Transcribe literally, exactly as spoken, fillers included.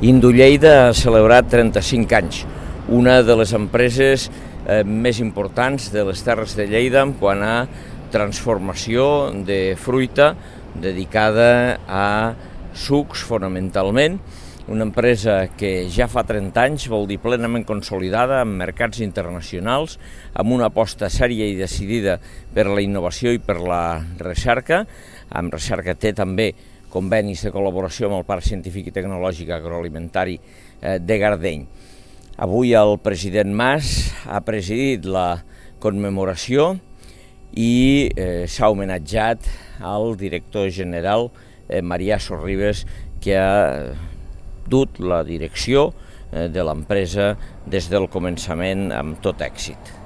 Indulleida ha celebrat trenta-cinc anys, una de les empreses eh, més importants de les Terres de Lleida en quant a transformació de fruita dedicada a sucs fonamentalment, una empresa que ja fa trenta anys vol dir plenament consolidada en mercats internacionals, amb una aposta sèria i decidida per la innovació i per la recerca. Amb recerca té també convenis de col·laboració amb el Parc Científic i Tecnològic Agroalimentari de Gardeny. Avui el president Mas ha presidit la commemoració i eh, s'ha homenatjat al director general eh, Marià Sorribes, que ha dut la direcció eh, de l'empresa des del començament amb tot èxit.